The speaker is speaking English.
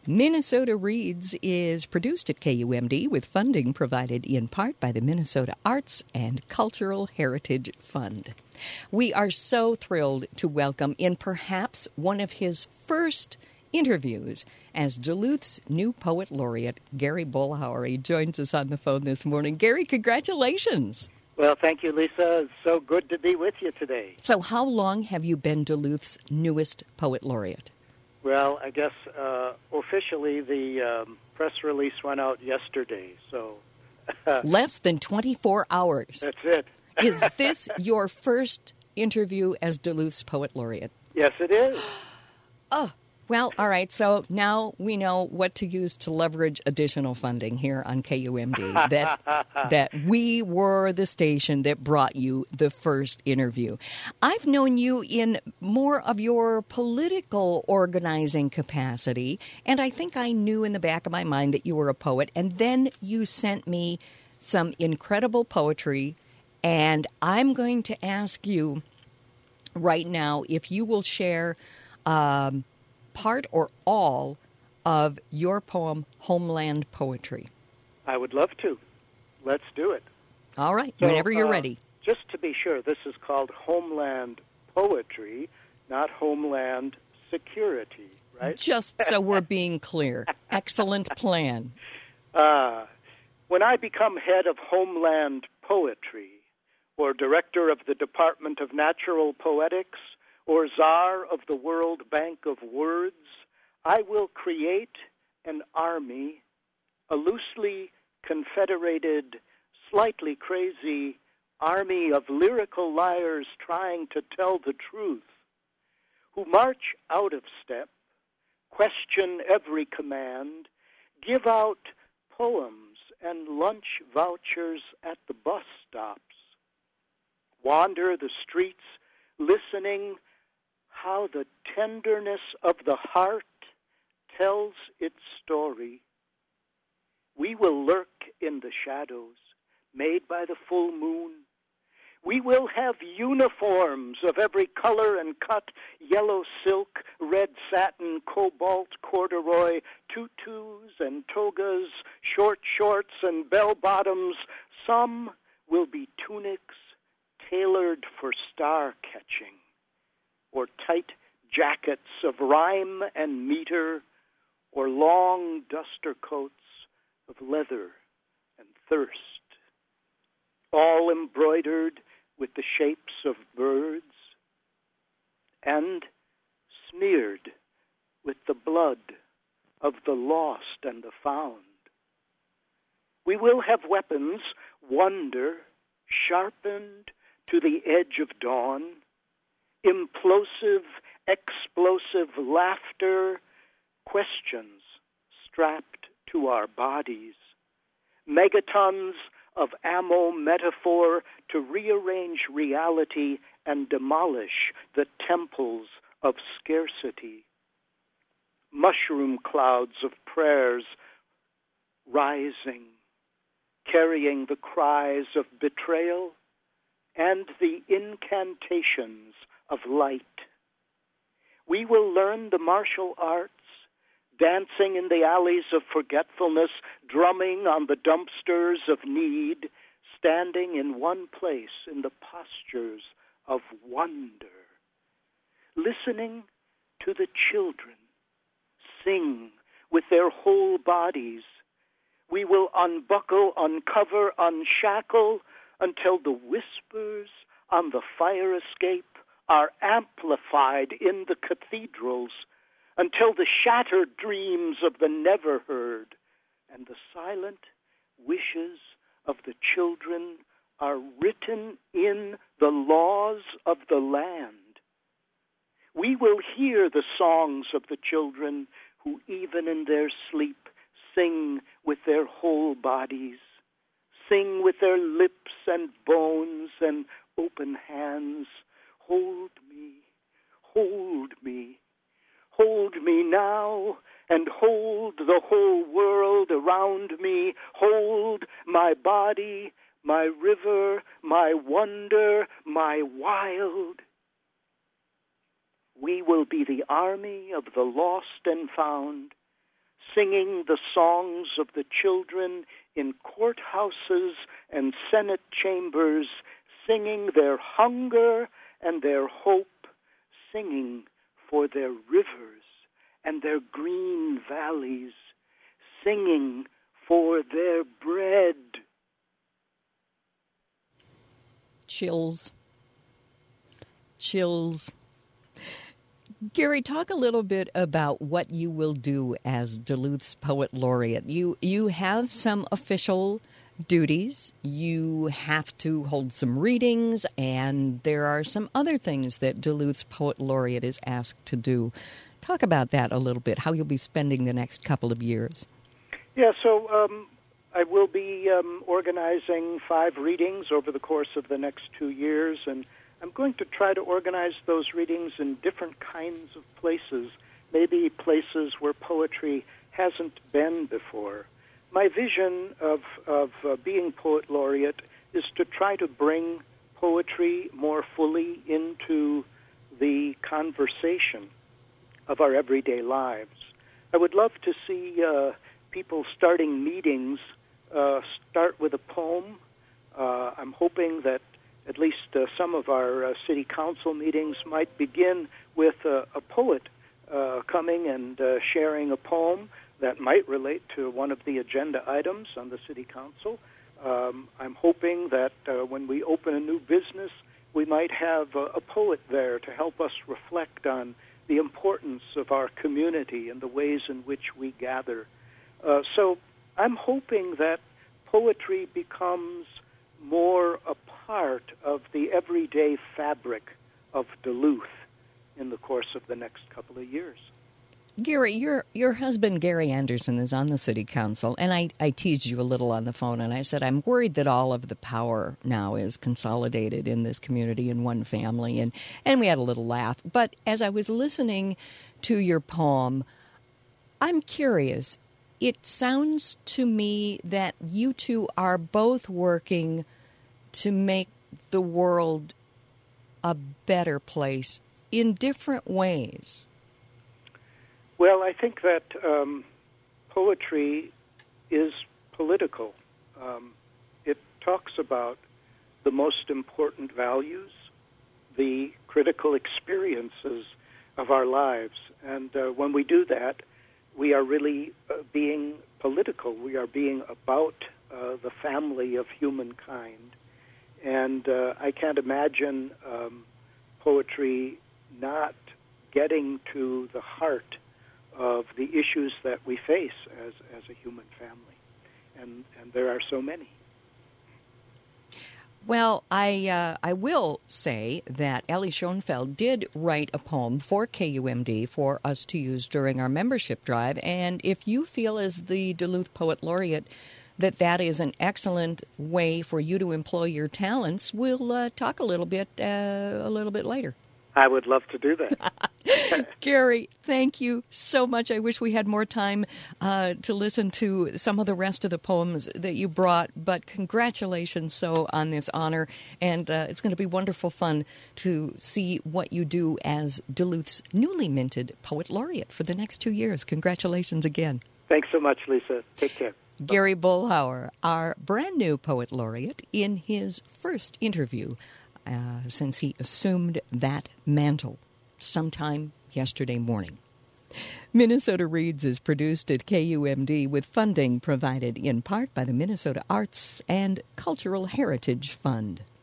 Minnesota Reads is produced at KUMD with funding provided in part by the Minnesota Arts and Cultural Heritage Fund. We are so thrilled to welcome in perhaps one of his first interviews as Duluth's new poet laureate, Gary Bollhauer. He joins us on the phone this morning. Gary, congratulations. Well, thank you, Lisa. It's so good to be with you today. So how long have you been Duluth's newest poet laureate? Well, I guess officially the press release went out yesterday, so... Less than 24 hours. That's it. Is this your first interview as Duluth's poet laureate? Yes, it is. Oh, well, all right. So now we know what to use to leverage additional funding here on KUMD, that we were the station that brought you the first interview. I've known you in more of your political organizing capacity, and I think I knew in the back of my mind that you were a poet, and then you sent me some incredible poetry, and I'm going to ask you right now if you will share part or all of your poem, Homeland Poetry. I would love to. Let's do it. All right, so, whenever you're ready. Just to be sure, this is called Homeland Poetry, not Homeland Security, right? Just so we're being clear. Excellent plan. When I become head of Homeland Poetry, or director of the Department of Natural Poetics, or czar of the World Bank of Words, I will create an army, a loosely confederated, slightly crazy army of lyrical liars trying to tell the truth, who march out of step, question every command, give out poems and lunch vouchers at the bus stops, wander the streets listening how the tenderness of the heart tells its story. We will lurk in the shadows made by the full moon. We will have uniforms of every color and cut, yellow silk, red satin, cobalt, corduroy, tutus and togas, short shorts and bell-bottoms. Some will be tunics tailored for star-catching, or tight jackets of rhyme and meter, or long duster coats of leather and thirst, all embroidered with the shapes of birds and smeared with the blood of the lost and the found. We will have weapons, wonder, sharpened to the edge of dawn, implosive, explosive laughter, questions strapped to our bodies, megatons of ammo metaphor to rearrange reality and demolish the temples of scarcity, mushroom clouds of prayers rising, carrying the cries of betrayal and the incantations of light. We will learn the martial arts, dancing in the alleys of forgetfulness, drumming on the dumpsters of need, standing in one place in the postures of wonder, listening to the children sing with their whole bodies. We will unbuckle, uncover, unshackle until the whispers on the fire escape are amplified in the cathedrals, until the shattered dreams of the never heard and the silent wishes of the children are written in the laws of the land. We will hear the songs of the children who even in their sleep sing with their whole bodies, sing with their lips and bones and open hands. Hold me, hold me, hold me now, and hold the whole world around me. Hold my body, my river, my wonder, my wild. We will be the army of the lost and found, singing the songs of the children in courthouses and Senate chambers, singing their hunger and their hope, singing for their rivers and their green valleys, singing for their bread. Chills. Gary, talk a little bit about what you will do as Duluth's Poet Laureate. You have some official duties. You have to hold some readings, and there are some other things that Duluth's Poet Laureate is asked to do. Talk about that a little bit, how you'll be spending the next couple of years. Yeah, so I will be organizing 5 readings over the course of the next 2 years, and I'm going to try to organize those readings in different kinds of places, maybe places where poetry hasn't been before. My vision of being Poet Laureate is to try to bring poetry more fully into the conversation of our everyday lives. I would love to see people starting meetings start with a poem. I'm hoping that at least some of our city council meetings might begin with a poet coming and sharing a poem that might relate to one of the agenda items on the city council. I'm hoping that when we open a new business, we might have a poet there to help us reflect on the importance of our community and the ways in which we gather. So I'm hoping that poetry becomes more a part of the everyday fabric of Duluth in the course of the next couple of years. Gary, your husband, Gary Anderson, is on the city council, and I teased you a little on the phone, and I said, I'm worried that all of the power now is consolidated in this community in one family, and we had a little laugh. But as I was listening to your poem, I'm curious. It sounds to me that you two are both working to make the world a better place in different ways. Well, I think that poetry is political. It talks about the most important values, the critical experiences of our lives. And when we do that, we are really being political. We are being about the family of humankind. And I can't imagine poetry not getting to the heart of the issues that we face as a human family. And there are so many. Well, I will say that Ellie Schoenfeld did write a poem for KUMD for us to use during our membership drive. And if you feel as the Duluth Poet Laureate that is an excellent way for you to employ your talents, we'll talk a little bit later. I would love to do that. Gary, thank you so much. I wish we had more time to listen to some of the rest of the poems that you brought, but congratulations on this honor, and it's going to be wonderful fun to see what you do as Duluth's newly minted Poet Laureate for the next 2 years. Congratulations again. Thanks so much, Lisa. Take care. Gary Bullhauer, our brand new Poet Laureate, in his first interview since he assumed that mantle sometime yesterday morning. Minnesota Reads is produced at KUMD with funding provided in part by the Minnesota Arts and Cultural Heritage Fund.